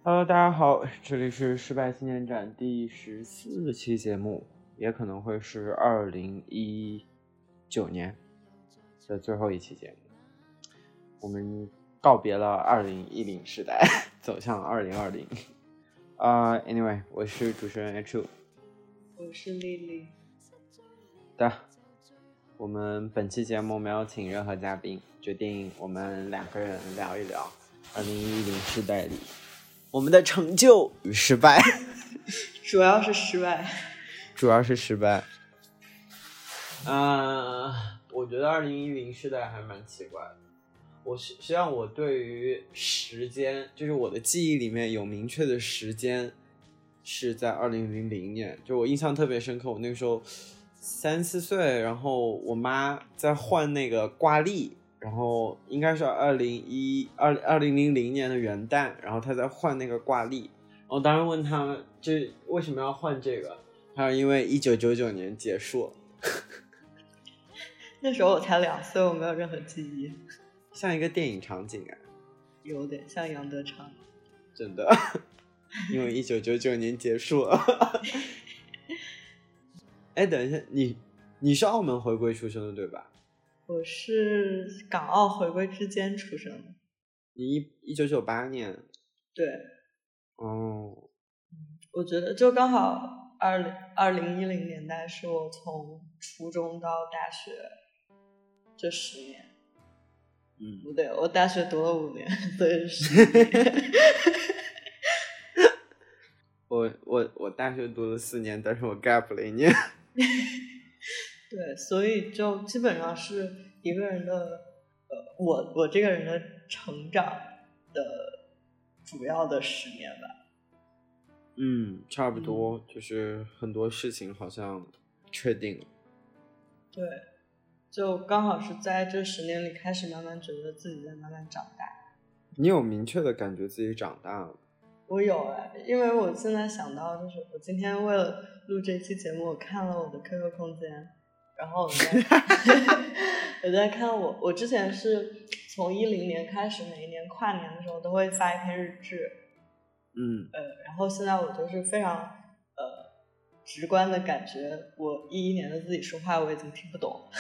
Hello，大家好，这里是失败纪念展第14期节目，也可能会是2019年的最后一期节目。我们告别了2010时代，走向2020。Anyway， 我是主持人 H， 我是丽丽。 我们本期节目没有请任何嘉宾，决定我们两个人聊一聊2010时代里我们的成就与失败。 主要是失败。 我觉得2010时代还蛮奇怪的。实际上我对于时间，就是我的记忆里面有明确的时间是在2000年，就我印象特别深刻。我那个时候3、4岁，然后我妈在换那个挂历，然后应该是2000年的元旦，然后她在换那个挂历，然后当时问他们就为什么要换这个，他说因为1999年结束了。 那时候我才2岁，我没有任何记忆， 像一个电影场景啊， 有点像杨德昌， 真的，因为1999年结束了。哎，等一下，你是澳门回归出生的对吧？ 我是港澳回归之间出生的。 你1998年？ 对。 哦。 我觉得就刚好2010年代是我从初中到大学这10年。不对，我大学读了5年，所以是10年。 我大学读了4年，但是我 gap 了1年。 对，所以就基本上是一个人的我这个人的成长的主要的10年吧。 差不多，就是很多事情好像确定了。 对，就刚好是在这10年里开始慢慢觉得自己在慢慢长大。 你有明确的感觉自己长大了？我有因为我现在想到，就是我今天为了录这期节目，我看了我的 QQ 空间，然后我在看我之前是从10年开始，每一年跨年的时候都会发一篇日志。然后现在我就是非常直观的感觉，我11年的自己说话我已经听不懂了。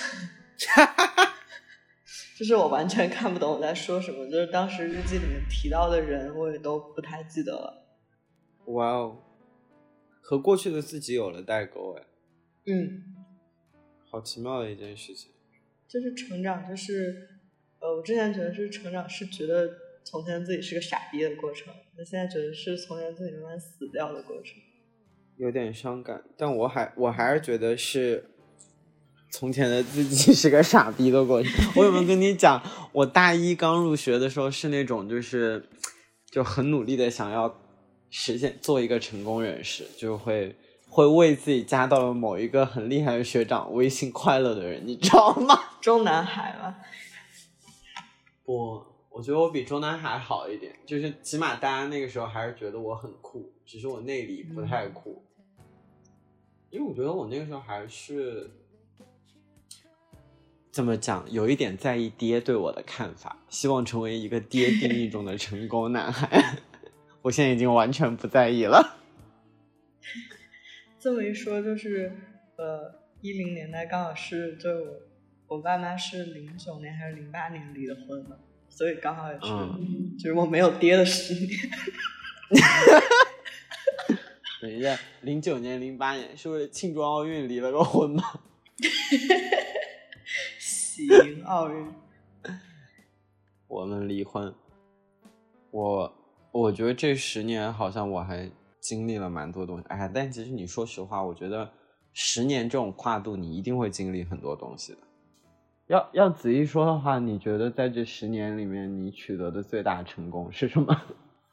就是我完全看不懂我在说什么，就是当时日记里面提到的人我也都不太记得了。 哇哦，和过去的自己有了代沟哎。 好奇妙的一件事情。 就是成长，就是我之前觉得是成长，是觉得从前自己是个傻逼的过程，那现在觉得是从前自己慢慢死掉的过程。 有点伤感，但我还是觉得是从前的自己是个傻逼的过程。我有没有跟你讲，我大一刚入学的时候是那种就很努力的想要实现做一个成功人士，就会为自己加到了某一个很厉害的学长微信快乐的人，你知道吗？ 中南海吗？ 我觉得我比中南海好一点，就是起码大家那个时候还是觉得我很酷，只是我内里不太酷。因为我觉得我那个时候还是怎么讲，有一点在意爹对我的看法，希望成为一个爹定义中的成功男孩。我现在已经完全不在意了。 这么一说，就是10年代刚好是就我爸妈是09年还是08年离的婚了，所以刚好也是就是我没有爹的10年。 等一下，09年08年是不是庆祝奥运离了个婚吗？ 喜迎奥运。 我们离婚。我觉得这10年好像我还经历了蛮多东西。但其实你说实话，我觉得10年这种跨度你一定会经历很多东西的。要仔细说的话，你觉得在这10年里面你取得的最大成功是什么？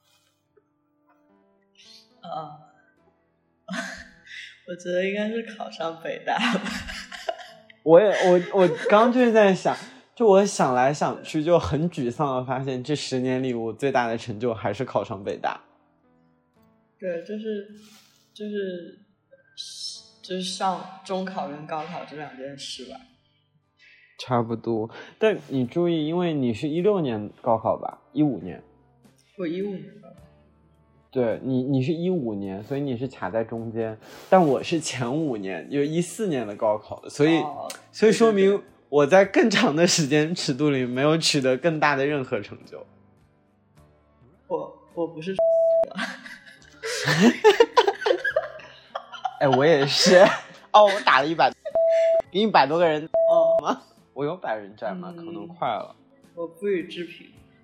我觉得应该是考上北大吧。 我刚就是在想，就我想来想去就很沮丧的发现，这10年里我最大的成就还是考上北大。 对，就是上中考跟高考这2件事吧。 差不多，但你注意，因为你是16年高考吧？15年？ 我15年高考。 对你是15年，所以你是卡在中间，但我是前5年，有14年的高考的，所以说明我在更长的时间尺度里没有取得更大的任何成就。 我不是哎，我也是哦，我打了100，给100多个人吗？我有100人站吗？可能快了。 我不予置评。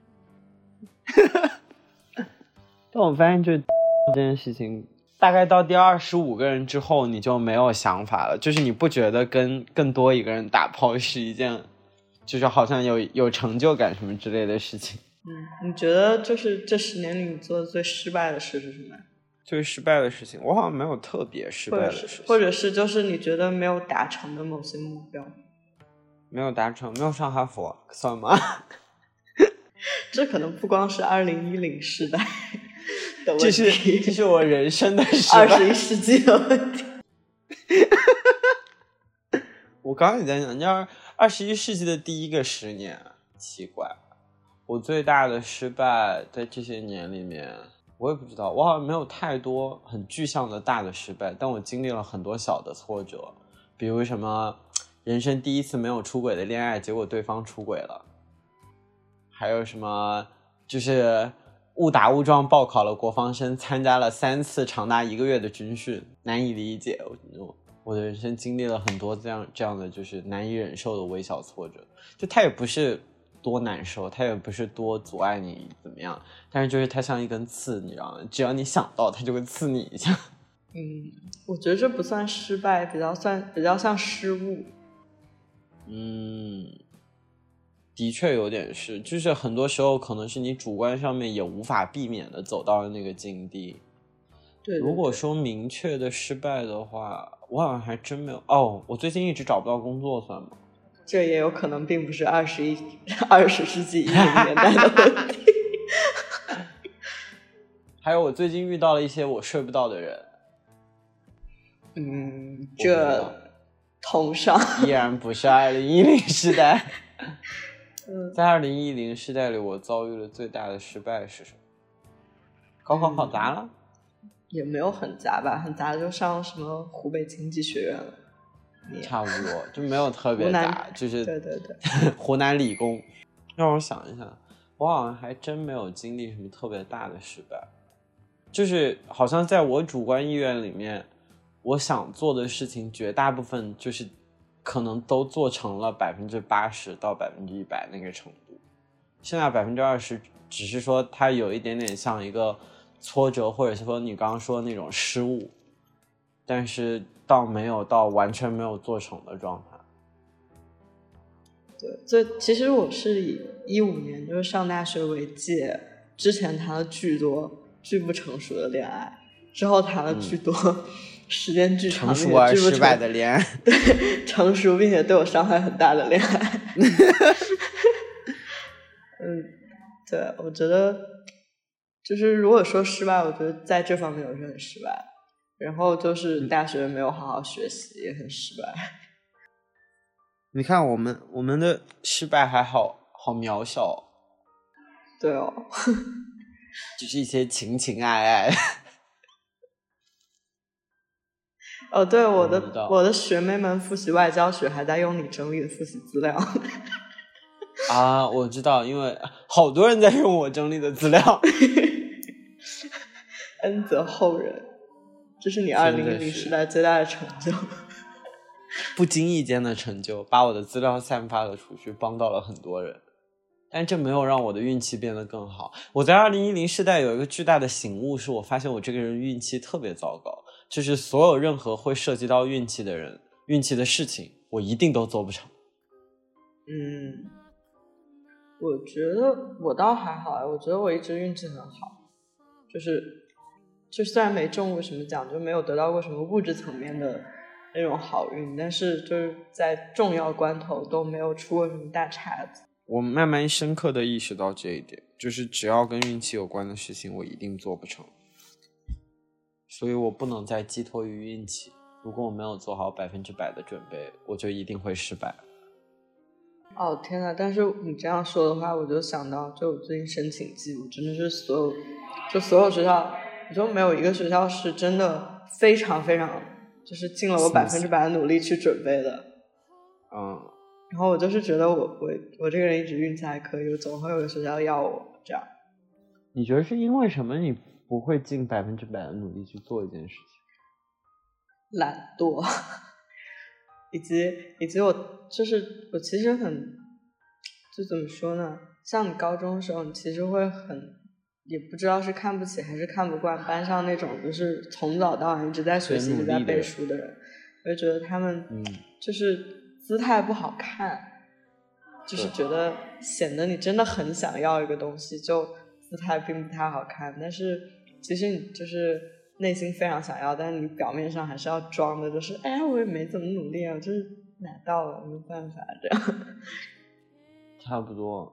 但我发现这件事情大概到第25个人之后你就没有想法了，就是你不觉得跟更多一个人打炮是一件就是好像有成就感什么之类的事情。 你觉得就是这10年里你做的最失败的事是什么？ 最失败的事情我好像没有特别失败的事情， 或者是就是你觉得没有达成的某些目标。 没有达成，没有上哈佛算吗？ 这可能不光是2010世代的问题， 这是我人生的失败 ，21世纪的问题。 我刚刚也在讲，要21世纪的第一个10年，奇怪，我最大的失败在这些年里面，我也不知道，我好像没有太多很具象的大的失败，但我经历了很多小的挫折，比如什么人生第一次没有出轨的恋爱，结果对方出轨了，还有什么就是误打误撞报考了国防生，参加了3次长达1个月的军训，难以理解。我的人生经历了很多这样的就是难以忍受的微小挫折，就它也不是多难受，它也不是多阻碍你怎么样，但是就是它像一根刺，你知道吗？只要你想到它就会刺你一下。 我觉得这不算失败，比较像失误。 的确有点是，就是很多时候可能是你主观上面也无法避免的走到了那个境地。 对， 如果说明确的失败的话，我好像还真没有。哦，我最近一直找不到工作算吗？ 这也有可能并不是20世纪10年代的问题。 还有我最近遇到了一些我睡不到的人。 这同上依然不是2010时代。在2010时代里，我遭遇了最大的失败是什么？高考考砸了？ 也没有很砸吧，很砸就上什么湖北经济学院了。 差不多，就没有特别砸，就是对湖南理工。让我想一下，我好像还真没有经历什么特别大的失败，就是好像在我主观意愿里面，我想做的事情绝大部分就是可能都做成了80%到100%那个程度，剩下20%只是说它有一点点像一个挫折，或者是说你刚刚说的那种失误，但是倒没有到完全没有做成的状态。 对，所以其实我是以15年就是上大学为界，之前谈了巨多巨不成熟的恋爱，之后谈了巨多时间巨长成熟而失败的恋爱， 对，成熟并且对我伤害很大的恋爱。对，我觉得就是如果说失败，我觉得在这方面我是很失败，然后就是大学没有好好学习也很失败。 你看我们的失败还好渺小。 对哦， 就是一些情情爱爱。 对，我的学妹们复习外交学还在用你整理的复习资料。 啊，我知道，因为好多人在用我整理的资料。 恩泽后人，这是你2010时代最大的成就。 不经意间的成就，把我的资料散发了出去，帮到了很多人。但这没有让我的运气变得更好。我在2010时代有一个巨大的醒悟，是我发现我这个人运气特别糟糕，就是所有任何会涉及到运气的人、运气的事情，我一定都做不成。 我觉得我倒还好，我觉得我一直运气很好，就虽然没中过什么奖，就没有得到过什么物质层面的那种好运，但是就是在重要关头都没有出过什么大岔子。 我慢慢深刻的意识到这一点，就是只要跟运气有关的事情我一定做不成，所以我不能再寄托于运气。如果我没有做好100%的准备，我就一定会失败。 哦天哪！但是你这样说的话，我就想到，就我最近申请季，我真的是所有学校我就没有一个学校是真的非常非常就是尽了我100%的努力去准备的。然后我就是觉得我这个人一直运气还可以，我总会有个学校要我这样。 你觉得是因为什么你不会尽100%的努力去做一件事情？ 懒惰，以及我其实就怎么说呢？像你高中的时候，你其实会也不知道是看不起还是看不惯班上那种就是从早到晚一直在学习一直在背书的人，我就觉得他们就是姿态不好看，就是觉得显得你真的很想要一个东西，就姿态并不太好看，但是其实你就是内心非常想要，但是你表面上还是要装的，就是哎呀我也没怎么努力啊，我就是拿到了没办法这样。 差不多。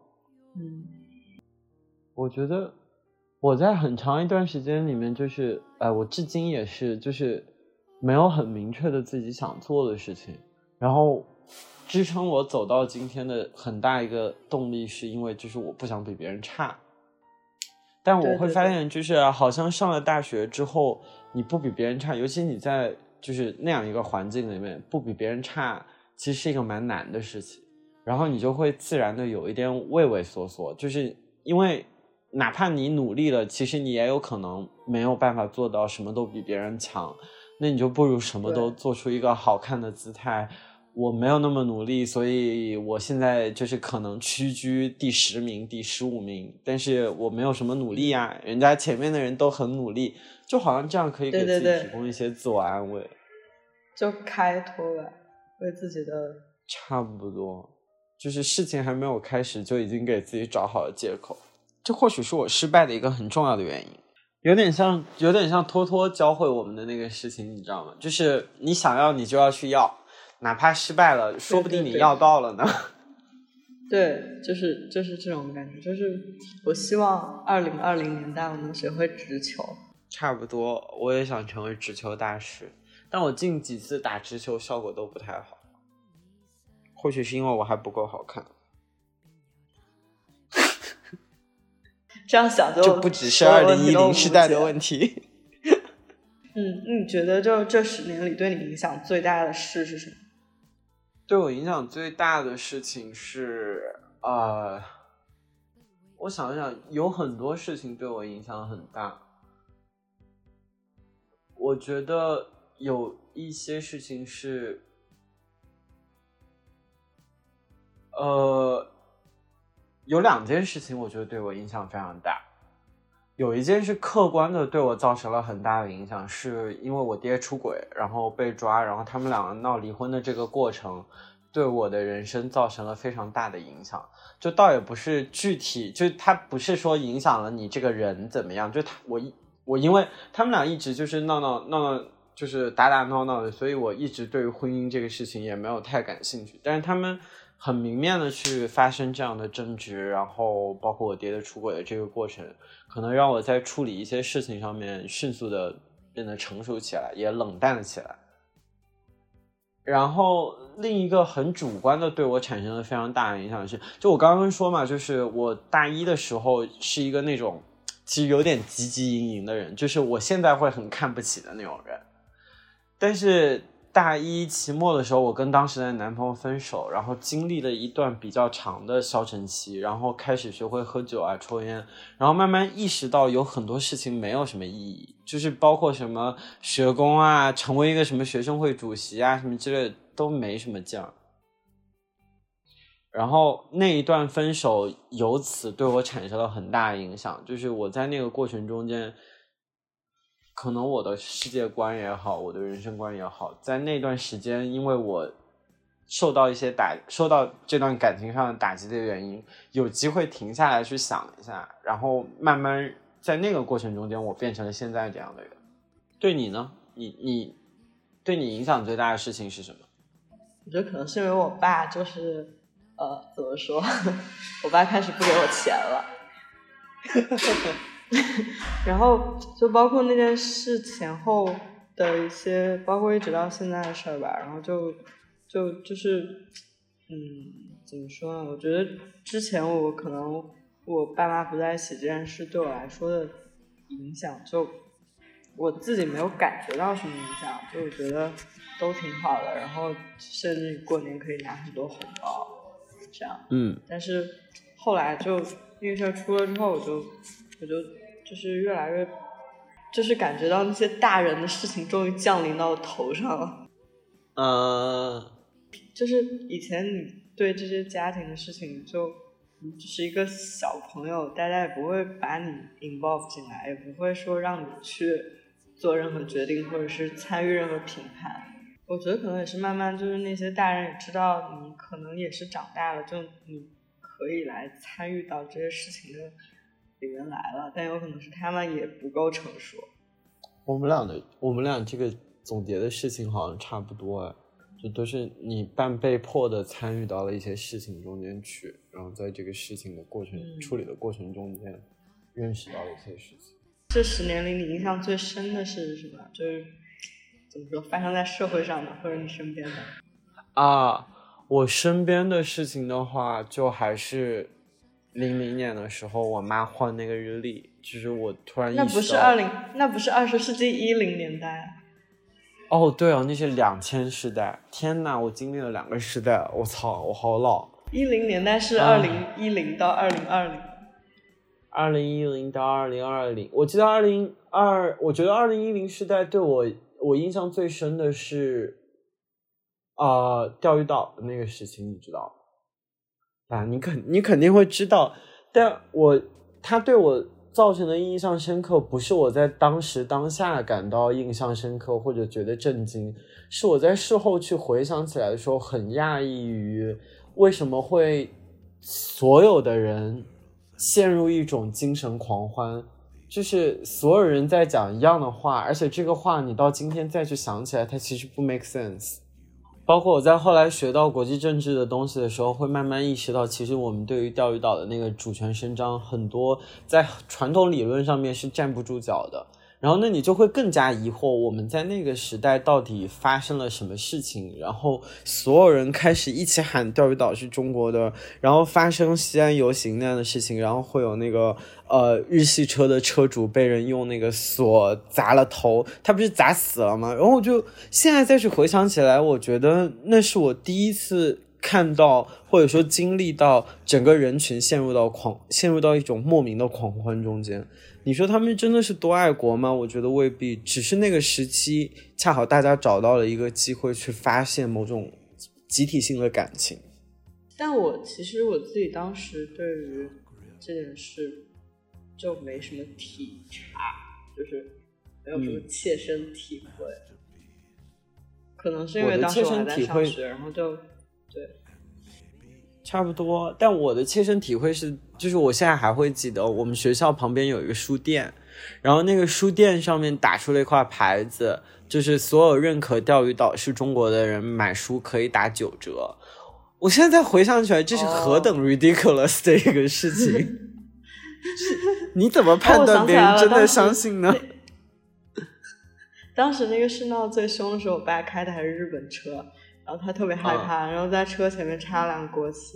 我觉得我在很长一段时间里面就是我至今也是就是没有很明确的自己想做的事情，然后支撑我走到今天的很大一个动力是因为就是我不想比别人差。但我会发现就是好像上了大学之后你不比别人差，尤其你在就是那样一个环境里面不比别人差其实是一个蛮难的事情，然后你就会自然的有一点畏畏缩缩，就是因为哪怕你努力了其实你也有可能没有办法做到什么都比别人强，那你就不如什么都做出一个好看的姿态，我没有那么努力，所以我现在就是可能屈居第10名第15名，但是我没有什么努力啊，人家前面的人都很努力，就好像这样可以给自己提供一些自我安慰。 就开脱吧，为自己的差不多，就是事情还没有开始就已经给自己找好了借口，这或许是我失败的一个很重要的原因。有点像托托教会我们的那个事情，你知道吗？就是你想要你就要去要，哪怕失败了说不定你要到了呢。 对，就是这种感觉，就是我希望2020年代我能学会直球。 差不多，我也想成为直球大师，但我近几次打直球效果都不太好，或许是因为我还不够好看。 这样想就不只是2010时代的问题。 你觉得就这10年里对你影响最大的事是什么？ 对我影响最大的事情是我想想，有很多事情对我影响很大。我觉得有一些事情是有2件事情我觉得对我影响非常大。有一件是客观的对我造成了很大的影响，是因为我爹出轨然后被抓，然后他们2个闹离婚的这个过程对我的人生造成了非常大的影响。就倒也不是具体，就他不是说影响了你这个人怎么样，就我因为他们俩一直就是闹就是打闹的，所以我一直对于婚姻这个事情也没有太感兴趣。但是他们很明面的去发生这样的争执，然后包括我爹的出轨的这个过程，可能让我在处理一些事情上面迅速的变得成熟起来，也冷淡了起来。然后另一个很主观的对我产生了非常大的影响是，就我刚刚说嘛，就是我大一的时候是一个那种其实有点汲汲营营的人，就是我现在会很看不起的那种人。但是大一期末的时候我跟当时的男朋友分手，然后经历了一段比较长的消沉期，然后开始学会喝酒啊抽烟，然后慢慢意识到有很多事情没有什么意义，就是包括什么学工啊，成为一个什么学生会主席啊什么之类的都没什么劲儿。然后那一段分手由此对我产生了很大的影响，就是我在那个过程中间可能我的世界观也好，我的人生观也好，在那段时间因为我受到这段感情上的打击的原因，有机会停下来去想一下，然后慢慢在那个过程中间我变成了现在这样的人。对你呢？你对你影响最大的事情是什么？ 我觉得可能是因为我爸就是怎么说，我爸开始不给我钱了。然后就包括那件事前后的一些，包括一直到现在的事儿吧，然后就是怎么说呢，我觉得之前我爸妈不在一起这件事对我来说的影响就我自己没有感觉到什么影响，就我觉得都挺好的，然后甚至过年可以拿很多红包，这样。但是后来就那个事儿出了之后，我就是越来越，就是感觉到那些大人的事情终于降临到我头上了。就是以前你对这些家庭的事情你只是一个小朋友，大家也不会把你 involve 进来，也不会说让你去做任何决定或者是参与任何评判。我觉得可能也是慢慢就是那些大人也知道你可能也是长大了，就你可以来参与到这些事情的里面来了，但有可能是他们也不够成熟。 我们俩这个总结的事情好像差不多就都是你半被迫的参与到了一些事情中间去，然后在这个事情的过程、处理的过程中间认识到了一些事情。 这10年里你印象最深的是什么？就是怎么说发生在社会上的或者你身边的我身边的事情的话，就还是00年的时候我妈换那个日历，就是我突然意识到那不是20世纪10年代对那是2000时代，天哪，我经历了2个时代，我操，我好老。 10年代是2010到2020，2010 到2020，我记得我觉得2010时代对我印象最深的是钓鱼岛的那个事情，你知道你肯定会知道，但它对我造成的印象深刻，不是我在当时当下感到印象深刻或者觉得震惊，是我在事后去回想起来的时候很讶异于为什么会所有的人陷入一种精神狂欢，就是所有人在讲一样的话，而且这个话你到今天再去想起来它其实不 make sense。包括我在后来学到国际政治的东西的时候，会慢慢意识到其实我们对于钓鱼岛的那个主权伸张很多在传统理论上面是站不住脚的，然后那你就会更加疑惑我们在那个时代到底发生了什么事情，然后所有人开始一起喊钓鱼岛是中国的，然后发生西安游行那样的事情，然后会有那个日系车的车主被人用那个锁砸了头，他不是砸死了吗？然后我就现在再去回想起来，我觉得那是我第一次看到或者说经历到整个人群陷入到一种莫名的狂欢中间。你说他们真的是多爱国吗？我觉得未必，只是那个时期恰好大家找到了一个机会去发现某种集体性的感情。 但其实我自己当时对于这件事就没什么体察，就是没有什么切身体会。可能是因为当时我还在上学，然后就对差不多。但我的切身体会是，就是我现在还会记得我们学校旁边有一个书店，然后那个书店上面打出了一块牌子，就是所有认可钓鱼岛是中国的人买书可以打9折。我现在回想起来，这是何等 ridiculous 的一个事情。你怎么判断别人真的相信呢？ 当时那个事闹最凶的时候，我爸开的还是日本车，然后他特别害怕，然后在车前面插两个国旗。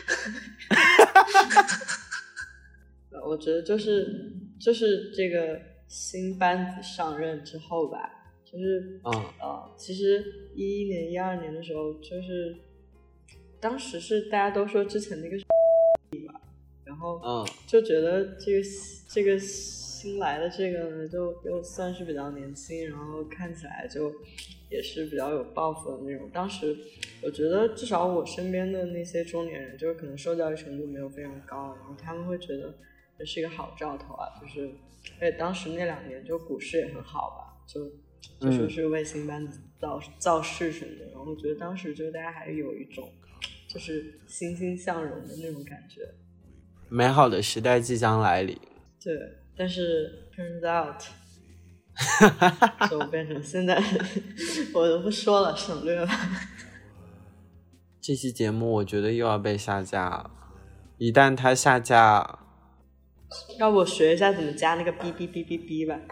我觉得就是这个新班子上任之后吧，就是其实11年12年的时候，就是当时是大家都说之前那个吧，然后就觉得这个新来的这个呢，就又算是比较年轻，然后看起来就也是比较有抱负的那种。当时我觉得至少我身边的那些中年人，就是可能受教育程度没有非常高，然后他们会觉得这是一个好兆头啊，就是而且当时那2年就股市也很好吧，就说是为新班子造势什么的，然后我觉得当时就大家还有一种就是欣欣向荣的那种感觉， 美好的时代即将来临。 对，但是 turns out 就变成现在我都不说了，省略了。 这期节目我觉得又要被下架了，一旦它下架， 要不我学一下怎么加那个哔哔哔哔哔吧。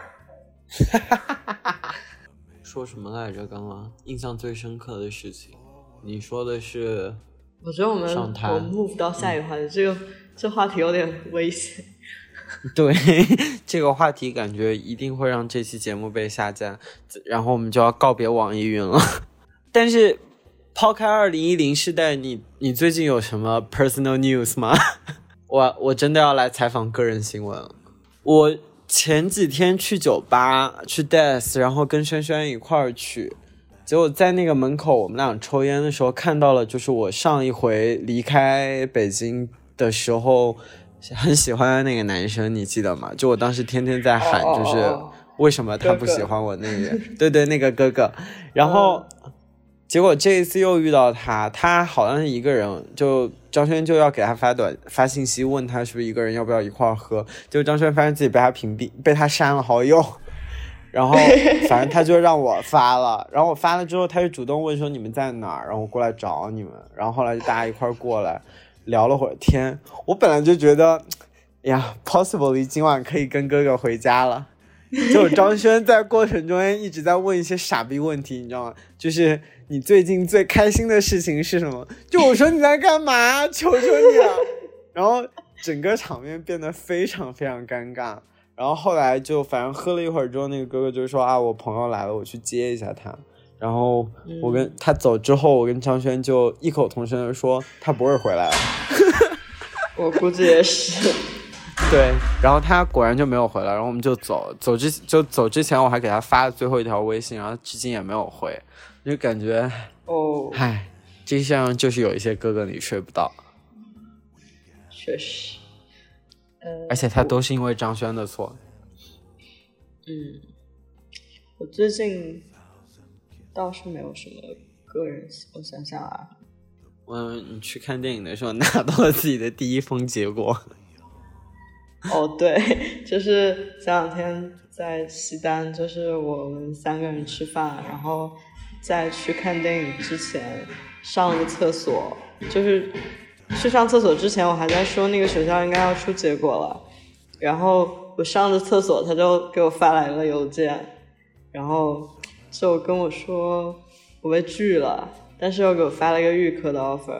说什么来着？刚刚印象最深刻的事情，你说的是？ 我觉得我 move 到下一个话题，这话题有点危险。 对，这个话题感觉一定会让这期节目被下架，然后我们就要告别网易云了。但是抛开2010世代，你最近有什么 personal news 吗？我真的要来采访个人新闻了。我前几天去酒吧去 Death， 然后跟轩轩一块儿去，结果在那个门口我们俩抽烟的时候看到了，就是我上一回离开北京的时候很喜欢的那个男生，你记得吗？就我当时天天在喊，就是为什么他不喜欢我那个对对，那个哥哥。然后结果这一次又遇到他，他好像是一个人，就张轩就要给他发信息问他是不是一个人，要不要一块儿喝。结果张轩发现自己被他屏蔽，被他删了好友。然后反正他就让我发了，然后我发了之后他就主动问说你们在哪儿，然后我过来找你们。然后后来就大家一块儿过来聊了会儿天。我本来就觉得呀 possibly 今晚可以跟哥哥回家了，结果张轩在过程中一直在问一些傻逼问题，你知道吗？就是你最近最开心的事情是什么？就我说你在干嘛？求求你了。然后整个场面变得非常非常尴尬。然后后来就反正喝了一会儿之后，那个哥哥就说啊，我朋友来了，我去接一下他。然后我跟他走之后，我跟张轩就异口同声的说他不会回来了。 我估计也是。 对，然后他果然就没有回来，然后我们就走之前我还给他发了最后一条微信，然后至今也没有回，就感觉唉，这像就是有一些哥哥你睡不到。 确实。 而且他都是因为张轩的错。 我最近倒是没有什么个人，我想想啊， 你去看电影的时候拿到了自己的第一封结果。 对，就是前两天在西单，就是我们3个人吃饭，然后在去看电影之前上了个厕所，就是去上厕所之前我还在说那个学校应该要出结果了，然后我上了厕所他就给我发来了邮件，然后就跟我说我被拒了，但是又给我发了一个预科的 offer。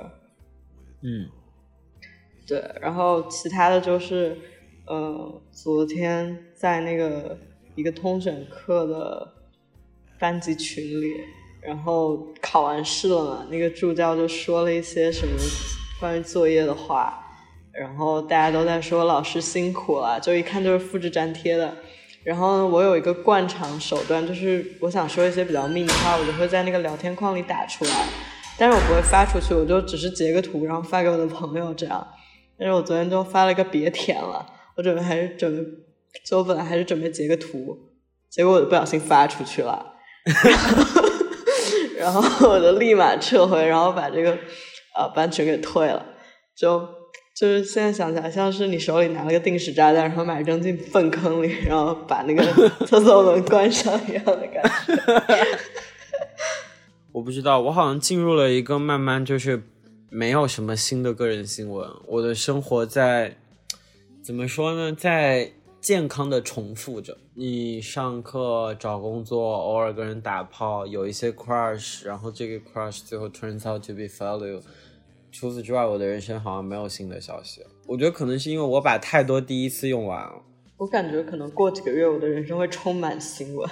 对，然后其他的就是昨天在那个一个通选课的班级群里，然后考完试了嘛，那个助教就说了一些什么关于作业的话，然后大家都在说老师辛苦了，就一看就是复制粘贴的。然后呢，我有一个惯常手段，就是我想说一些比较命的话，我就会在那个聊天框里打出来，但是我不会发出去，我就只是截个图然后发给我的朋友这样。但是我昨天就发了个别填了，我本来还是准备截个图，结果我就不小心发出去了。然后我就立马撤回，然后把这个班群给退了。就是现在想起来像是你手里拿了个定时炸弹，然后把它扔进粪坑里，然后把那个厕所门关上一样的感觉。 我不知道，我好像进入了一个慢慢就是没有什么新的个人新闻，我的生活在怎么说呢，在健康的重复着。你上课找工作，偶尔跟人打炮，有一些 crush， 然后这个 crush 最后 turns out to be failure。除此之外，我的人生好像没有新的消息。我觉得可能是因为我把太多第一次用完了。 我感觉可能过几个月我的人生会充满新闻。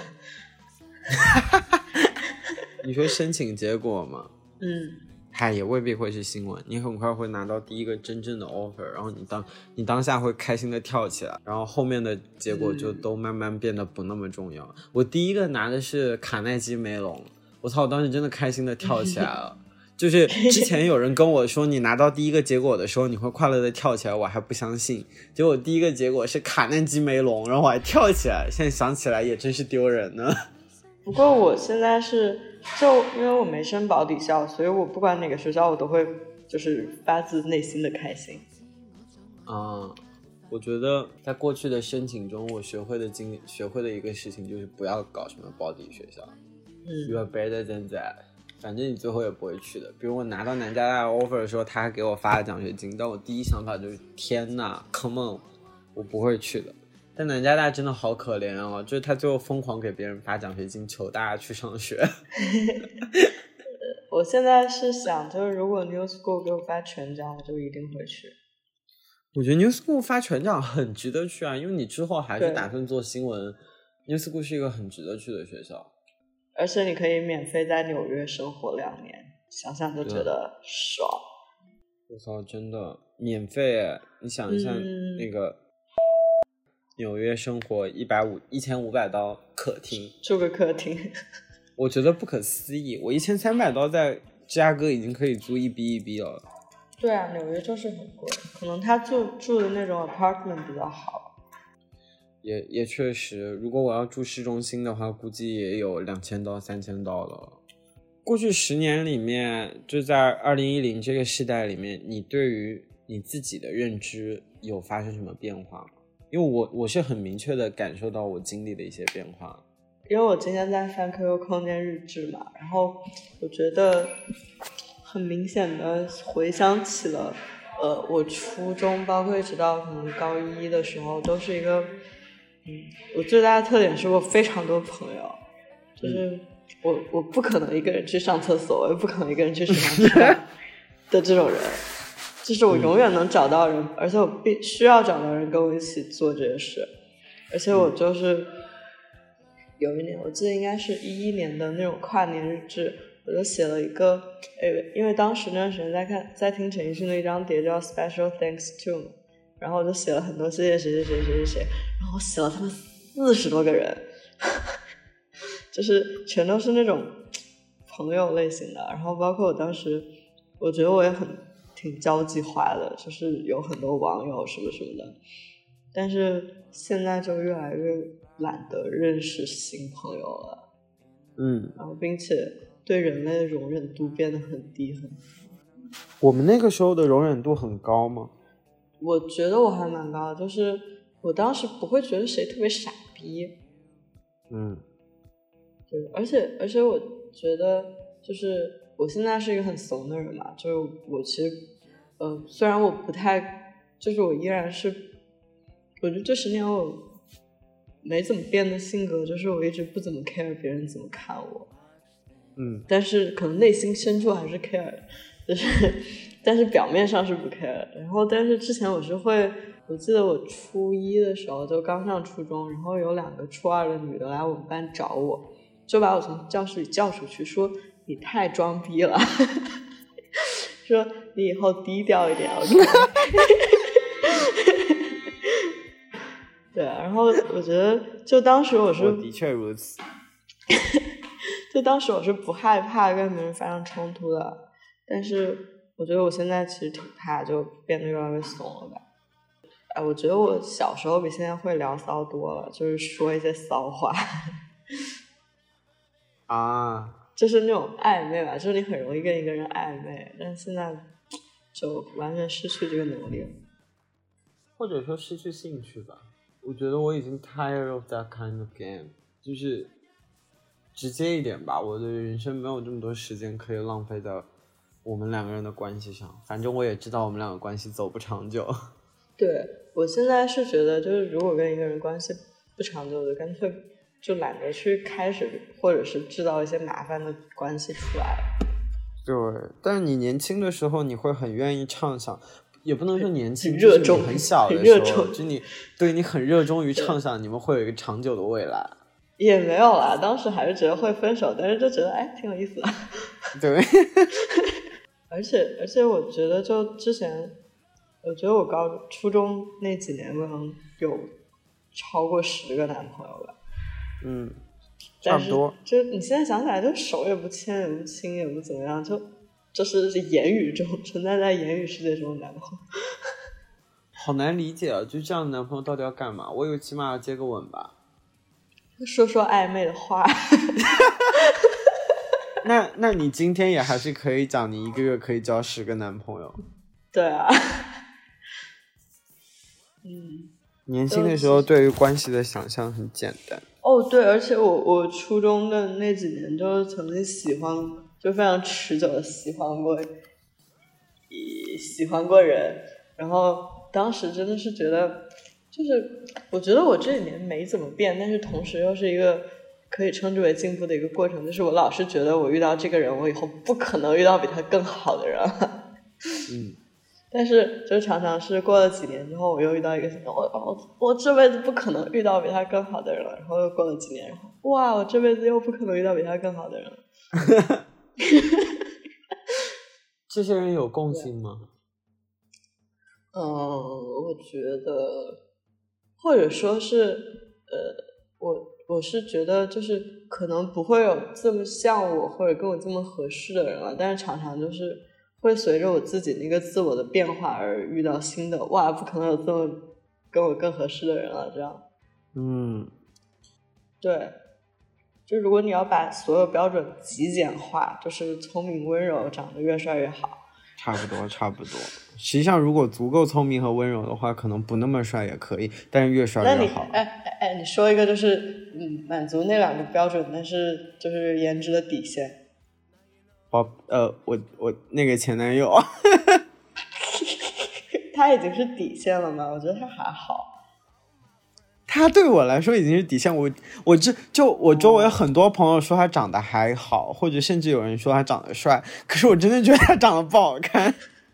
你说申请结果吗？也未必会是新闻，你很快会拿到第一个真正的 offer， 然后你当下会开心的跳起来，然后后面的结果就都慢慢变得不那么重要。我第一个拿的是卡耐基梅隆，我操，我当时真的开心的跳起来了。就是之前有人跟我说你拿到第一个结果的时候你会快乐的跳起来，我还不相信，结果第一个结果是卡耐基梅隆，然后我还跳起来，现在想起来也真是丢人呢。 不过我现在就因为我没升保底校，所以我不管哪个学校我都会就是发自内心的开心。 我觉得在过去的申请中我学会的一个事情就是不要搞什么保底学校。You are better than that， 反正你最后也不会去的。比如我拿到南加大 offer 的时候，他还给我发了奖学金，但我第一想法就是天哪 come on， 我不会去的。但南加大真的好可怜哦，就是他最后疯狂给别人发奖学金，求大家去上学。 我现在是想，就是如果 New School 给我发全奖，我就一定会去。 我觉得 New School 发全奖很值得去啊，因为你之后还是打算做新闻， New School 是一个很值得去的学校， 而且你可以免费在纽约生活2年，想想就觉得爽。 我操，真的免费耶！你想一下，那个纽约生活$1500客厅， 住个客厅， 我觉得不可思议。我$1300在芝加哥已经可以租1B1B了。 对啊，纽约就是很贵，可能他住的那种 apartment 比较好。 也确实，如果我要住市中心的话，估计也有$2000、$3000了。过去10年里面，就在2010这个时代里面，你对于你自己的认知有发生什么变化吗？因为我是很明确的感受到我经历的一些变化。 因为我今天在翻 QQ 空间日志嘛，然后我觉得很明显的回想起了我初中包括一直到可能高1的时候都是一个我最大的特点是我非常多朋友，就是我不可能一个人去上厕所，我也不可能一个人去食堂吃饭的这种人，就是我永远能找到人，而且我必须要找到人跟我一起做这些事。而且我就是有一年我记得应该是2011年的那种跨年日志，我就写了一个因为当时那段时间在听陈奕迅的一张碟叫 Special Thanks To， 然后我就写了很多谢谢谁谁谁谁谁，然后我写了他们40多个人就是全都是那种朋友类型的，然后包括我当时我觉得我也挺交际花的，就是有很多网友什么什么的，但是现在就越来越懒得认识新朋友了，然后并且对人类的容忍度变得很低很低。 我们那个时候的容忍度很高吗？ 我觉得我还蛮高的，就是我当时不会觉得谁特别傻逼。对，而且我觉得就是我现在是一个很怂的人嘛，就是我其实虽然我不太，就是我依然是，我觉得这10年我没怎么变的性格，就是我一直不怎么 care 别人怎么看我，但是可能内心深处还是 care， 就是但是表面上是不 care。然后但是之前我记得我初1的时候就刚上初中，然后有2个初2的女的来我们班找我，就把我从教室里叫出去，说你太装逼了说你以后低调一点OK 对，然后我觉得就当时我的确如此就当时我是不害怕跟别人发生冲突的，但是我觉得我现在其实挺怕，就变得越来越怂了吧。我觉得我小时候比现在会聊骚多了，就是说一些骚话就是那种暧昧吧，就是你很容易跟一个人暧昧，但是现在就完全失去这个能力了， 或者说失去兴趣吧。我觉得我已经 tired of that kind of game， 就是直接一点吧，我的人生没有这么多时间可以浪费在我们2个人的关系上，反正我也知道我们2个关系走不长久。 对，我现在是觉得就是如果跟一个人关系不长久的，干脆就懒得去开始或者是制造一些麻烦的关系出来。 对，但是你年轻的时候你会很愿意畅想，也不能说年轻， 热衷， 就是你很小的时候，就你很热衷于畅想你们会有一个长久的未来。 也没有啦，当时还是觉得会分手，但是就觉得挺有意思的。 对而且我觉得就之前我觉得我初中那几年可能有超过10个男朋友吧， 差不多。 就你现在想起来，就手也不牵也不亲也不怎么样，就是言语中存在言语世界中的男朋友， 好难理解啊！就这样的男朋友到底要干嘛？我以为起码要接个吻吧， 说暧昧的话。 那你今天也还是可以讲你一个月可以交10个男朋友。 对啊。 年轻的时候对于关系的想象很简单。 对，而且我初中的那几年就曾经就非常持久的喜欢过人，然后当时真的是觉得，就是我觉得我这几年没怎么变，但是同时又是一个可以称之为进步的一个过程，就是我老是觉得我遇到这个人，我以后不可能遇到比他更好的人了。 但是就常常是过了几年之后，我又遇到一个我这辈子不可能遇到比他更好的人了，然后又过了几年，然后哇，我这辈子又不可能遇到比他更好的人了。 这些人有共性吗？ 我觉得，或者说是我是觉得就是可能不会有这么像我或者跟我这么合适的人了，但是常常就是会随着我自己那个自我的变化而遇到新的，哇，不可能有这么跟我更合适的人了，这样。对，就如果你要把所有标准极简化，就是聪明温柔长得越帅越好。 差不多。实际上如果足够聪明和温柔的话，可能不那么帅也可以，但是越帅越好。 那你说一个就是满足那2个标准，但是就是颜值的底线。 我那个前男友他已经是底线了吗？我觉得他还好。 他对我来说已经是底线。我周围很多朋友说他长得还好，或者甚至有人说他长得帅，可是我真的觉得他长得不好看。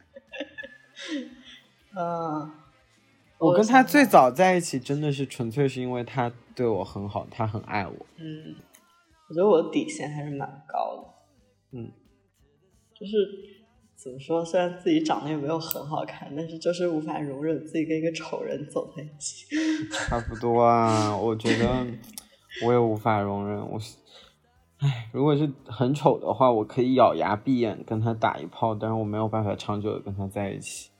我跟他最早在一起真的是纯粹是因为他对我很好，他很爱我。 我觉得我的底线还是蛮高的。就是怎么说，虽然自己长得也没有很好看，但是就是无法容忍自己跟一个丑人走在一起。 差不多啊，我觉得我也无法容忍。如果是很丑的话，我可以咬牙闭眼跟他打一炮，但是我没有办法长久的跟他在一起。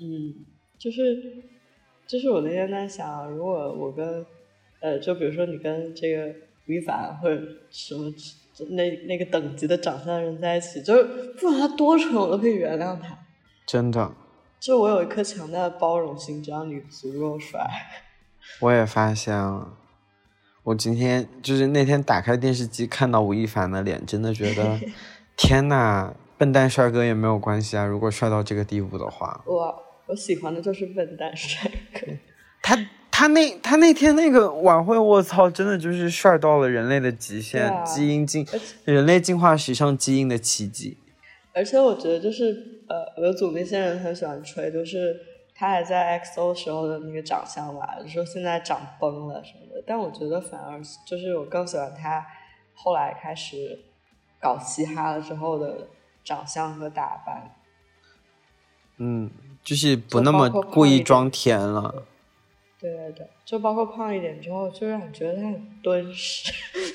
就是我那天在想，如果我跟就比如说你跟这个吴亦凡或者什么那个等级的长相的人在一起，就是不管他多蠢我都可以原谅他， 真的。 就我有一颗强大的包容心，只要你足够帅。 我也发现了，我今天就是那天打开电视机看到吴亦凡的脸，真的觉得天哪，笨蛋帅哥也没有关系啊，如果帅到这个地步的话。 我喜欢的就是笨蛋帅哥。 他那天那个晚会，我操，真的就是帅到了人类的极限，人类进化史上基因的奇迹。 而且我觉得就是俄组那些人很喜欢吹，就是他还在 XO 时候的那个长相吧，就说现在长崩了什么的。但我觉得反而就是我更喜欢他后来开始搞嘻哈了之后的长相和打扮。 就是不那么故意装甜了。 对，就包括胖一点之后，就让你觉得他很敦实，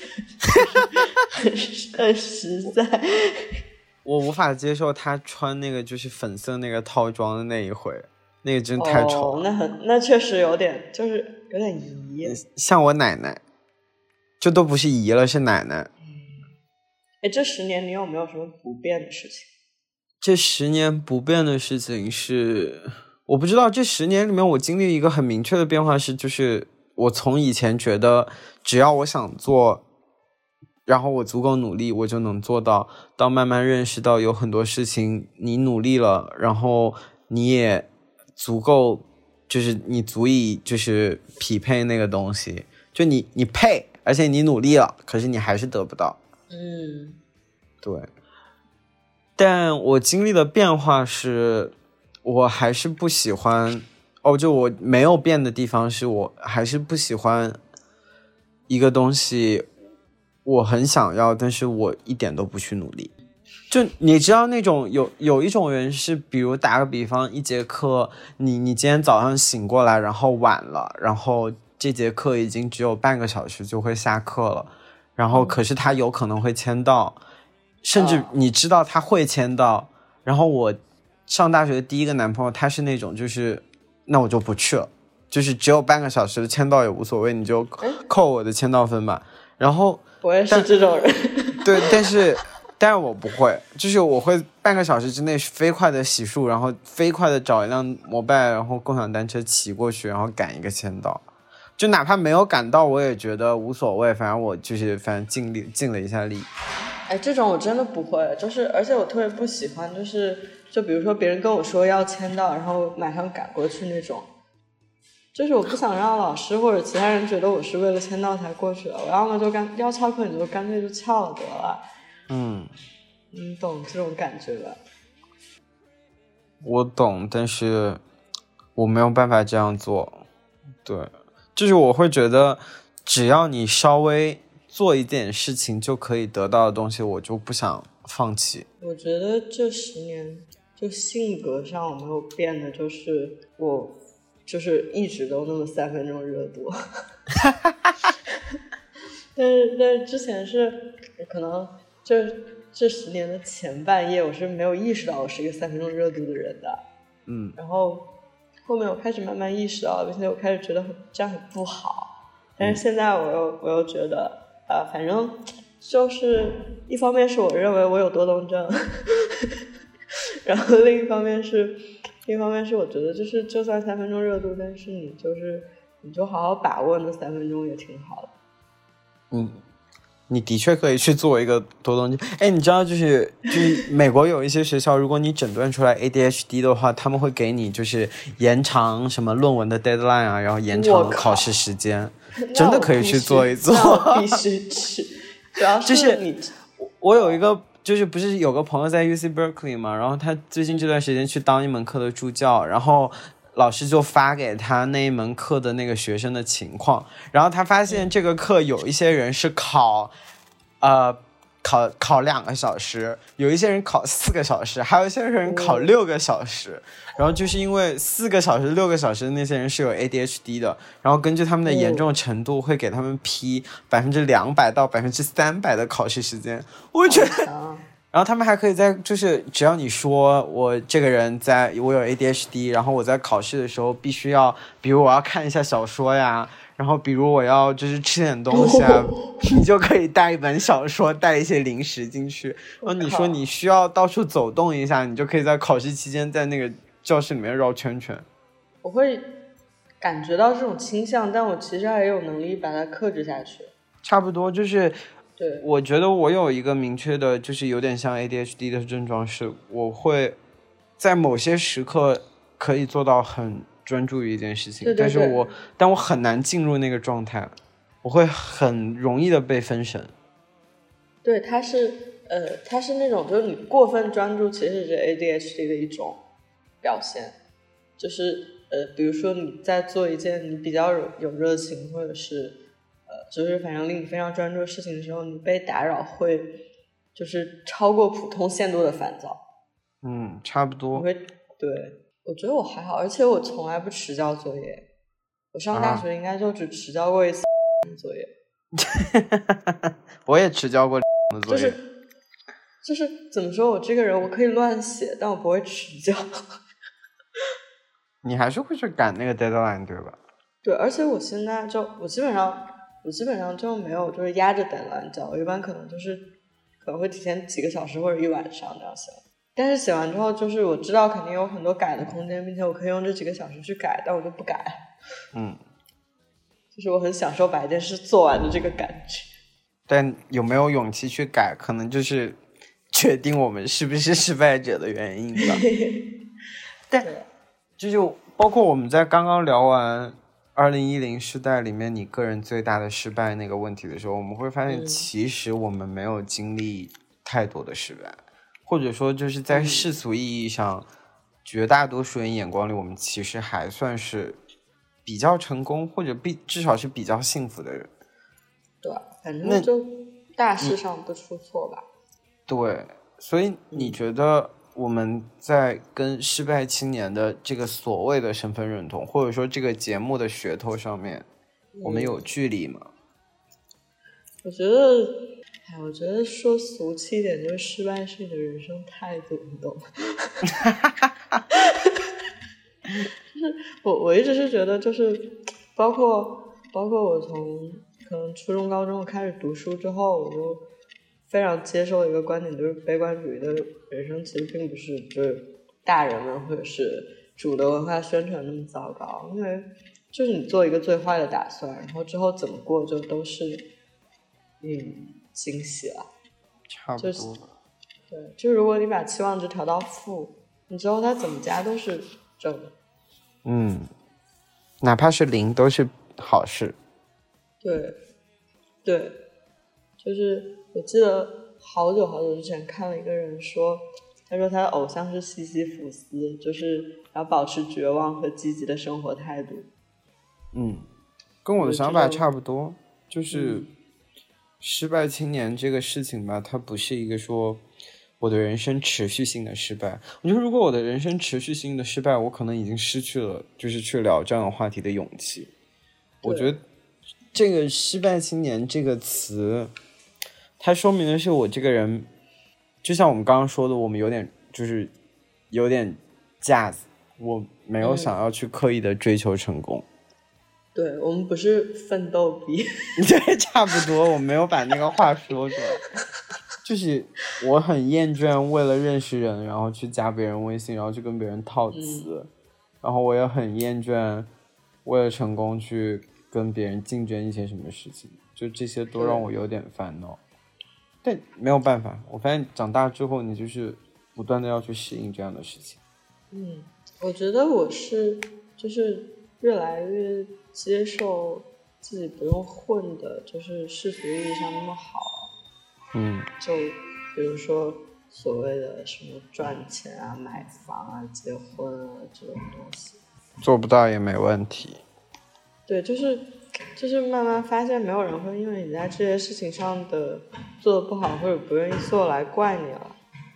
很实在。 我无法接受他穿那个就是粉色那个套装的那一回，那个真太丑了。 那确实有点，就是有点姨。 像我奶奶，这都不是姨了，是奶奶。 这10年你有没有什么不变的事情？ 这10年不变的事情是，我不知道。这10年里面，我经历一个很明确的变化是，就是我从以前觉得只要我想做，然后我足够努力，我就能做到，到慢慢认识到有很多事情你努力了，然后你也足够，就是你足以就是匹配那个东西，就你配，而且你努力了，可是你还是得不到。对。但我经历的变化是，我还是不喜欢就我没有变的地方是，我还是不喜欢一个东西我很想要，但是我一点都不去努力。就你知道那种有一种人是，比如打个比方，一节课你今天早上醒过来然后晚了，然后这节课已经只有半个小时就会下课了，然后可是他有可能会签到，甚至你知道他会签到。然后我上大学的第一个男朋友，他是那种就是那我就不去了，就是只有半个小时签到也无所谓，你就扣我的签到分吧。然后我也是这种人。 对，但是我不会，就是我会半个小时之内飞快的洗漱，然后飞快的找一辆摩拜，然后共享单车骑过去，然后赶一个签到。就哪怕没有赶到，我也觉得无所谓，反正我就是尽了一下力。 这种我真的不会，就是而且我特别不喜欢，就比如说别人跟我说要签到，然后马上赶过去那种，就是我不想让老师或者其他人觉得我是为了签到才过去的，我要么就要翘课，你就干脆就翘了得了。你懂这种感觉吧？ 我懂，但是我没有办法这样做。对，就是我会觉得只要你稍微做一点事情就可以得到的东西，我就不想放弃。 我觉得这10年就性格上我没有变的，就是我就是一直都那么3分钟热度。但是之前是可能这10年的前半叶，我是没有意识到我是一个3分钟热度的人的。然后后面我开始慢慢意识到，并且我开始觉得这样很不好。但是现在我又觉得反正就是一方面是我认为我有多动症，然后另一方面是我觉得就是就算3分钟热度，但是你就好好把握那3分钟也挺好的。 你的确可以去做一个多动症。哎，你知道就是美国有一些学校，如果你诊断出来 ADHD 的话，他们会给你就是延长什么论文的 deadline 啊，然后延长考试时间，真的可以去做一做。 必须去，主要是你。 我有一个就是不是有个朋友在 UC Berkeley 嘛，然后他最近这段时间去当一门课的助教，然后老师就发给他那一门课的那个学生的情况，然后他发现这个课有一些人是考2个小时，有一些人考4个小时，还有一些人考6个小时。然后就是因为4个小时、6个小时的那些人是有 ADHD 的，然后根据他们的严重程度会给他们批200%到300%的考试时间。我觉得然后他们还可以就是只要你说我这个人我有 ADHD， 然后我在考试的时候必须要，比如我要看一下小说呀，然后比如我要就是吃点东西啊，你就可以带一本小说，带一些零食进去。然后你说你需要到处走动一下，你就可以在考试期间在那个教室里面绕圈圈。 我会感觉到这种倾向，但我其实还有能力把它克制下去。 差不多就是对， 我觉得我有一个明确的就是有点像 ADHD 的症状，是我会在某些时刻可以做到很专注于一件事情， 对， 但我很难进入那个状态，我会很容易的被分神。 对，它是那种就是你过分专注其实是 ADHD 的一种表现，就是比如说你在做一件你比较有热情或者是就是反正令你非常专注的事情的时候，你被打扰会就是超过普通限度的烦躁。 差不多。 对，我觉得我还好，而且我从来不迟交作业。我上大学应该就只迟交过一次作业。 我也迟交过的作业。 就是怎么说，我这个人我可以乱写，但我不会迟交。 你还是会去赶那个 deadline 对吧？ 对，而且我现在我基本上就没有就是压着 deadline 交，我一般可能会提前几个小时或者一晚上这样写。但是写完之后，就是我知道肯定有很多改的空间，并且我可以用这几个小时去改，但我就不改。就是我很享受把一件事做完的这个感觉。 但有没有勇气去改，可能就是决定我们是不是失败者的原因吧。但就是包括我们在刚刚聊完2010世代里面你个人最大的失败那个问题的时候，我们会发现其实我们没有经历太多的失败，或者说就是在世俗意义上，绝大多数人眼光里我们其实还算是比较成功，或者至少是比较幸福的人。 对，反正就大事上不出错吧。 对，所以你觉得我们在跟失败青年的这个所谓的身份认同，或者说这个节目的噱头上面，我们有距离吗？ 我觉得说俗气一点，就是失败是你的人生态度，你懂吗？就是我一直是觉得，就是包括我从可能初中高中我开始读书之后，我就非常接受一个观点，就是悲观主义的人生其实并不是就是大人们或者是主流文化宣传那么糟糕，因为就是你做一个最坏的打算，然后之后怎么过就都是惊喜了。 差不多。 对，就如果你把期望值调到负，你之后它怎么加都是正的。 哪怕是0都是好事。对，就是我记得好久之前看了一个人说， 他说他的偶像是西西弗斯，就是要保持绝望和积极的生活态度。 跟我的想法差不多，就是失败青年这个事情吧，它不是一个说我的人生持续性的失败。我觉得如果我的人生持续性的失败，我可能已经失去了就是去聊这样的话题的勇气。我觉得这个失败青年这个词，它说明的是我这个人，就像我们刚刚说的，我们有点架子，我没有想要去刻意的追求成功。 对，我们不是奋斗逼。 对，差不多，我没有把那个话说出来。就是我很厌倦为了认识人，然后去加别人微信，然后去跟别人套词，然后我也很厌倦为了成功去跟别人竞争一些什么事情，就这些都让我有点烦恼。但没有办法，我发现长大之后，你就是不断的要去适应这样的事情。 我觉得我是就是越来越接受自己不用混的，就是世俗意义上那么好。就比如说所谓的什么赚钱啊、买房啊、结婚啊这种东西， 做不到也没问题。 对，就是慢慢发现，没有人会因为你在这些事情上的做的不好或者不愿意做来怪你了。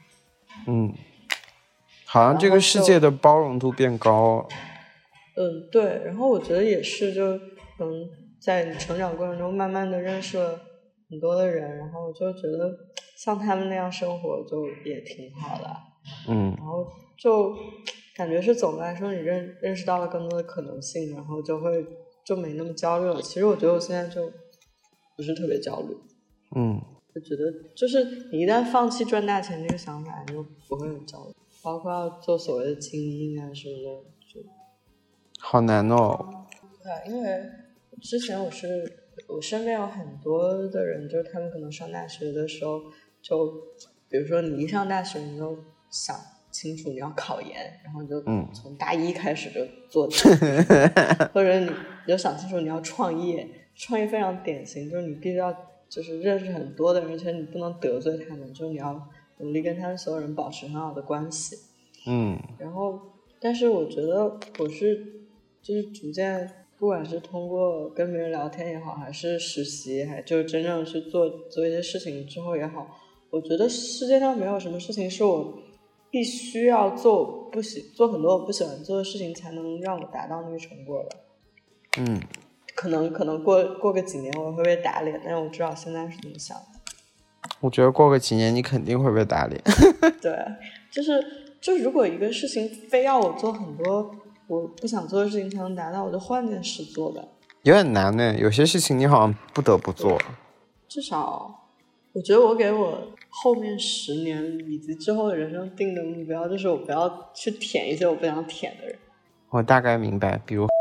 好像这个世界的包容度变高了。 对，然后我觉得也是，就可能在你成长过程中，慢慢的认识了很多的人，然后就觉得像他们那样生活就也挺好的。然后就感觉是总的来说，你认识到了更多的可能性，然后就没那么焦虑了。其实我觉得我现在就不是特别焦虑。就觉得就是你一旦放弃赚大钱这个想法，你就不会很焦虑。包括要做所谓的精英啊什么的，就好难哦。 对，因为之前我身边有很多的人，就是他们可能上大学的时候，就比如说你一上大学，你就想清楚你要考研，然后你就从大一开始就做或者你就想清楚你要创业非常典型，就是你必须要就是认识很多的人，而且你不能得罪他们，就是你要努力跟他们所有人保持很好的关系。然后但是我觉得我是就是逐渐，不管是通过跟别人聊天也好，还是实习，还就是真正去做一些事情之后也好，我觉得世界上没有什么事情是我必须要做很多我不喜欢做的事情才能让我达到那个成果的。可能过个几年我会被打脸，但是我知道现在是怎么想的。 我觉得过个几年你肯定会被打脸。 对，就是如果一个事情非要我做很多我不想做的事情才能达到，我就换件事做的。 有点难呢，有些事情你好像不得不做。 至少我觉得我给我后面10年以及之后的人生定的目标，就是我不要去舔一些我不想舔的人。 我大概明白，比如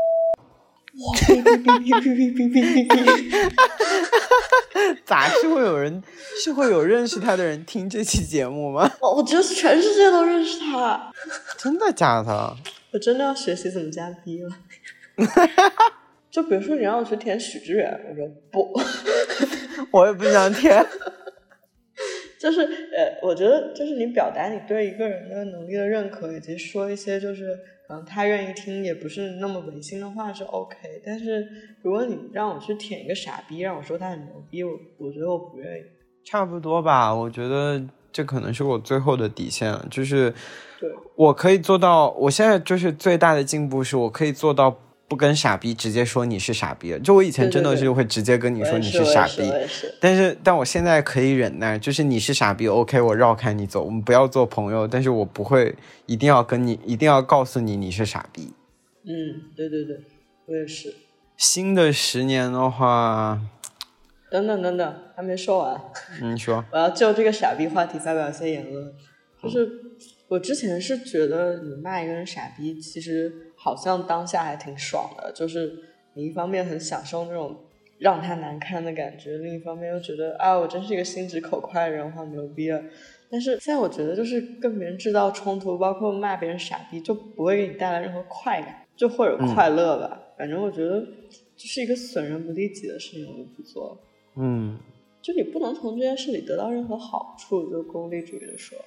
咋是会有认识他的人听这期节目吗？ 我觉得全世界都认识他。 真的假的？ 我真的要学习怎么加 B 了。就比如说你让我去填许知远，我说不。 我也不想填。 就是我觉得就是你表达你对一个人的能力的认可，以及说一些就是可能他愿意听也不是那么违心的话是 OK， 但是如果你让我去舔一个傻逼，让我说他很牛逼，我觉得我不愿意。 差不多吧，我觉得这可能是我最后的底线了，就是对我可以做到，我现在就是最大的进步是我可以做到不跟傻逼直接说你是傻逼了。就我以前真的是会直接跟你说你是傻逼，但我现在可以忍耐，就是你是傻逼 OK， 我绕开你走，我们不要做朋友，但是我不会一定要告诉你是傻逼。 对，我也是。 新的10年的话， 等等，还没说完。 你说。 我要就这个傻逼话题发表一些言论。就是我之前是觉得你骂一个人傻逼，其实好像当下还挺爽的，就是你一方面很享受那种让他难看的感觉，另一方面又觉得我真是一个心直口快的人，我好牛逼了。但是现在我觉得就是跟别人制造冲突，包括骂别人傻逼，就不会给你带来任何快感，就或者快乐吧。反正我觉得就是一个损人不利己的事情，我就不做了。就你不能从这件事里得到任何好处，就功利主义的说。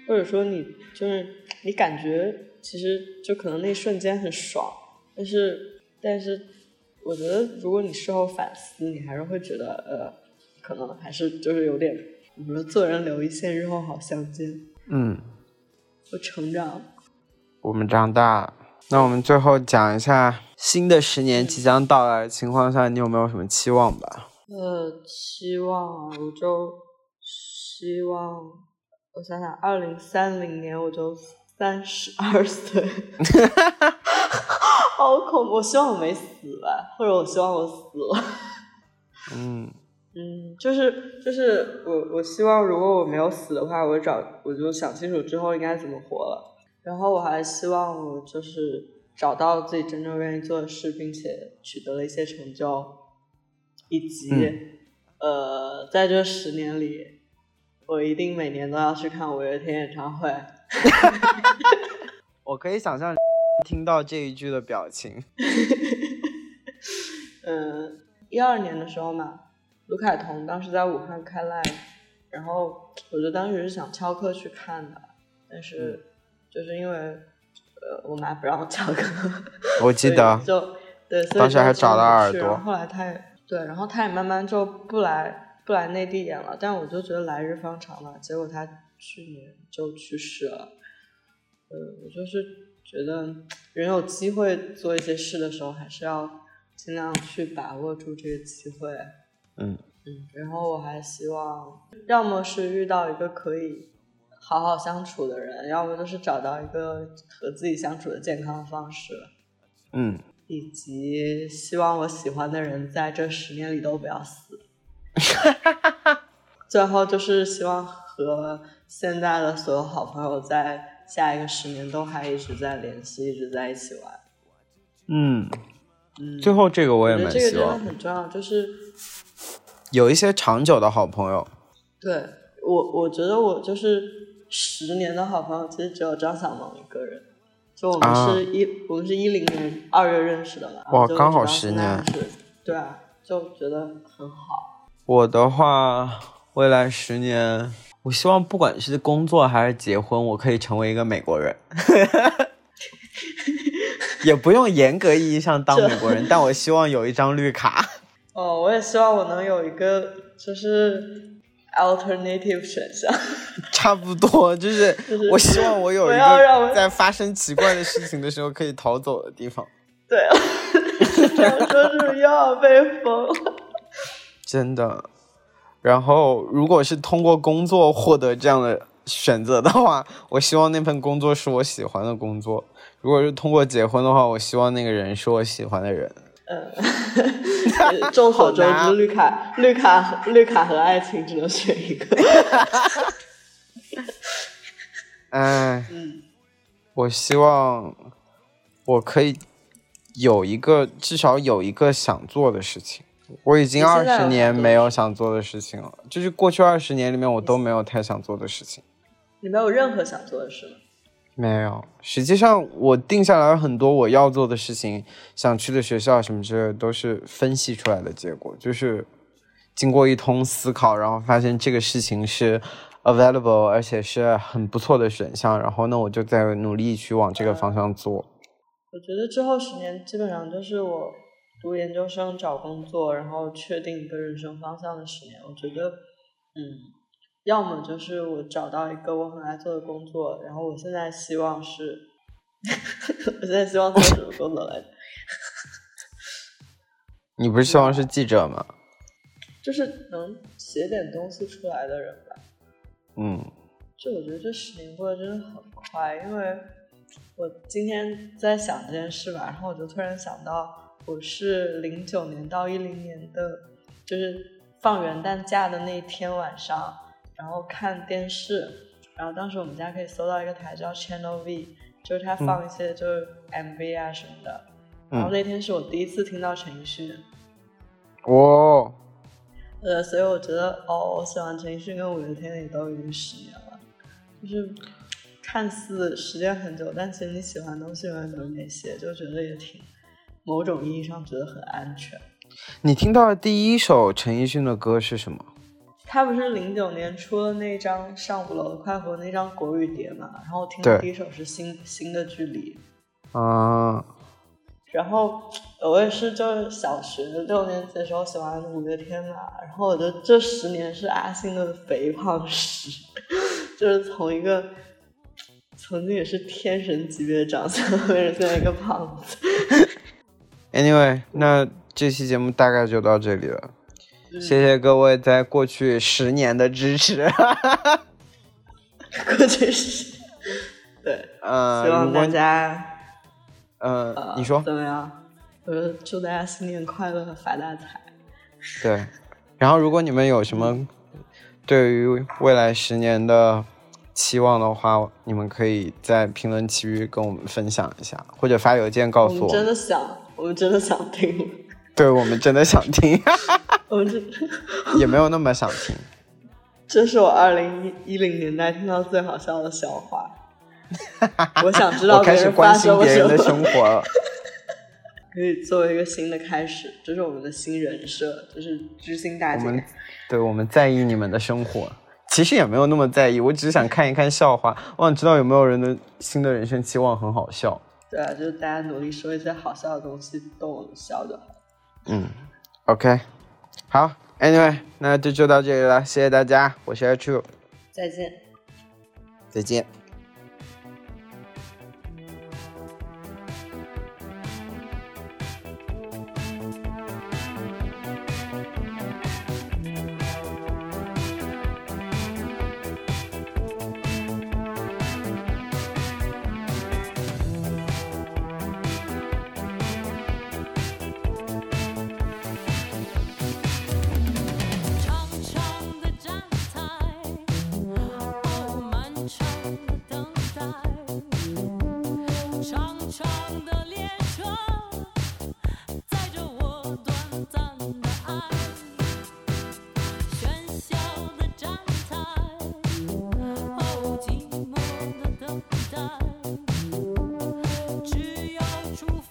或者说你你感觉其实就可能那一瞬间很爽，但是我觉得如果你事后反思，你还是会觉得可能还是就是有点，我说做人留一线，日后好相见。我成长， 我们长大。那我们最后讲一下新的10年即将到来的情况下，你有没有什么期望吧？ 期望我就希望，我想想，2030年我就32岁，好恐怖！我希望我没死吧，或者我希望我死了。就是我希望如果我没有死的话，我就想清楚之后应该怎么活了。然后我还希望我就是找到自己真正愿意做的事，并且取得了一些成就，以及在这10年里，我一定每年都要去看五月天演唱会。 我可以想象听到这一句的表情。 12年的时候嘛，卢凯彤当时在武汉开 live， 然后我就当时是想翘课去看的，但是就是因为我妈不让我翘课， 我记得就对，所以当时还找到耳朵。 然后后来然后他也慢慢就不来内地演了，但我就觉得来日方长嘛，结果他去年就去世了。我就是觉得人有机会做一些事的时候，还是要尽量去把握住这个机会。然后我还希望，要么是遇到一个可以好好相处的人，要么就是找到一个和自己相处的健康的方式。以及希望我喜欢的人在这10年里都不要死。最后就是希望和现在的所有好朋友在下一个10年都还一直在联系，一直在一起玩。 最后这个我也蛮希望， 我觉得这个真的很重要，就是有一些长久的好朋友。 对，我觉得我就是10年的好朋友，其实只有张小萌一个人。就我们是10年2月认识的嘛， 哇，刚好10年。 对啊，就觉得很好。 我的话，未来10年，我希望不管是工作还是结婚，我可以成为一个美国人。也不用严格意义上当美国人，但我希望有一张绿卡。 我也希望我能有一个就是alternative 选项。 差不多，就是我希望我有一个在发生奇怪的事情的时候可以逃走的地方。 对，这样说是不是又要被封？ 真的。然后如果是通过工作获得这样的选择的话，我希望那份工作是我喜欢的工作。如果是通过结婚的话，我希望那个人是我喜欢的人。 众所周知，绿卡和爱情只能选一个。 我希望我可以至少有一个想做的事情。我已经20年没有想做的事情了，就是过去20年里面我都没有太想做的事情。 你没有任何想做的事吗？ 没有，实际上我定下来很多我要做的事情，想去的学校什么之类的，都是分析出来的结果，就是经过一通思考，然后发现这个事情是 available， 而且是很不错的选项，然后呢我就在努力去往这个方向做。 我觉得之后10年基本上就是我读研究生、找工作，然后确定一个人生方向的10年。我觉得要么就是我找到一个我很爱做的工作，然后我现在希望是我现在希望做什么工作来着？ 你不是希望是记者吗？ 就是能写点东西出来的人吧。就我觉得这10年过得真的很快，因为我今天在想这件事吧，然后我就突然想到，我是09年到10年的，就是放元旦假的那天晚上，然后看电视，然后当时我们家可以搜到一个台叫 Channel V， 就是它放一些就是 MV 啊什么的。然后那天是我第一次听到陈奕迅。所以我觉得我喜欢陈奕迅跟五月天也都已经10年了，就是看似时间很久，但其实你喜欢的东西永远都是那些，就觉得也挺某种意义上觉得很安全。 你听到的第一首陈奕迅的歌是什么？ 他不是09年出了那张《上5楼的快活》那张国语碟嘛，然后我听的第一首是新的距离。然后我也是就是小学6年级的时候喜欢五月天嘛，然后我的这10年是阿信的肥胖史，就是从一个曾经也是天神级别的长相变成现在一个胖子。 Anyway， 那这期节目大概就到这里了，谢谢各位在过去10年的支持。 过去对，希望大家你说怎么样？我说祝大家新年快乐，发大财。 对，然后如果你们有什么对于未来10年的期望的话，你们可以在评论区跟我们分享一下，或者发邮件告诉我。 我们真的想听。 对，我们真的想听。 我们也没有那么想听。 这是我2010年代听到最好笑的笑话。我想知道别人发生了什么。我开始关心别人的生活了。可以作为一个新的开始，这是我们的新人设，就是知心大姐。 我们在意你们的生活，其实也没有那么在意，我只是想看一看笑话，我想知道有没有人的新的人生期望很好笑。 对啊，就是大家努力说一些好笑的东西，逗我们笑就好。 OK， 好 ，Anyway， 那就到这里了，谢谢大家，我是 H， 再见， 再见。 只要出发。